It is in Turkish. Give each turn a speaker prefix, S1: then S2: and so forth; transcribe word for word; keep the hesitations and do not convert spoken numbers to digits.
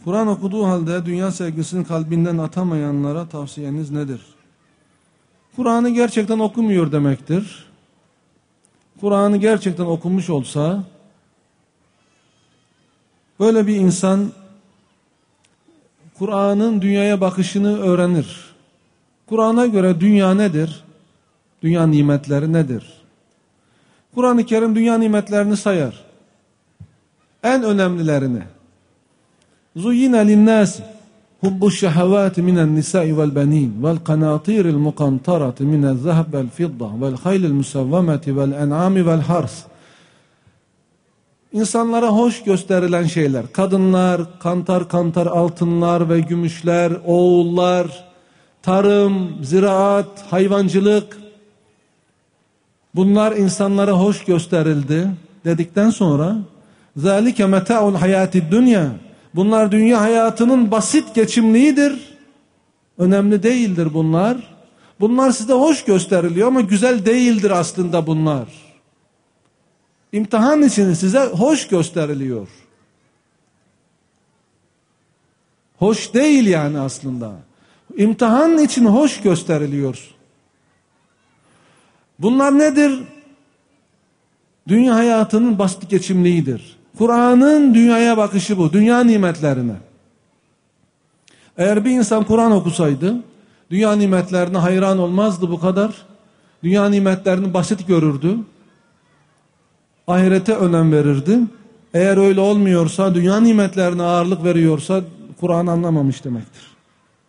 S1: Kur'an okuduğu halde dünya sevgisini kalbinden atamayanlara tavsiyeniz nedir? Kur'an'ı gerçekten okumuyor demektir. Kur'an'ı gerçekten okumuş olsa, böyle bir insan Kur'an'ın dünyaya bakışını öğrenir. Kur'an'a göre dünya nedir? Dünya nimetleri nedir? Kur'an-ı Kerim dünya nimetlerini sayar. En önemlilerini. زُيِّنَ لِلنَّاسِ حُبُّ الشَّهَوَاتِ مِنَ النِّسَاءِ وَالْبَنِينَ وَالْقَنَاطِيرِ الْمُقَنْطَرَةِ مِنَ الذَّهَبِ وَالْفِضَّةِ وَالْخَيْلِ الْمُسَوَّمَةِ وَالْاَنْعَامِ وَالْحَرْثِ. İnsanlara hoş gösterilen şeyler, kadınlar, kantar kantar altınlar ve gümüşler, oğullar, tarım, ziraat, hayvancılık, bunlar insanlara hoş gösterildi dedikten sonra ذَٰلِكَ مَتَاعُ الْحَيَاتِ الدُّنْيَا, bunlar dünya hayatının basit geçimliğidir. Önemli değildir bunlar. Bunlar size hoş gösteriliyor ama güzel değildir aslında bunlar. İmtihan için size hoş gösteriliyor. Hoş değil yani aslında. İmtihan için hoş gösteriliyor. Bunlar nedir? Dünya hayatının basit geçimliğidir. Kur'an'ın dünyaya bakışı bu. Dünya nimetlerine. Eğer bir insan Kur'an okusaydı, dünya nimetlerine hayran olmazdı bu kadar. Dünya nimetlerini basit görürdü. Ahirete önem verirdi. Eğer öyle olmuyorsa, dünya nimetlerine ağırlık veriyorsa Kur'an anlamamış demektir.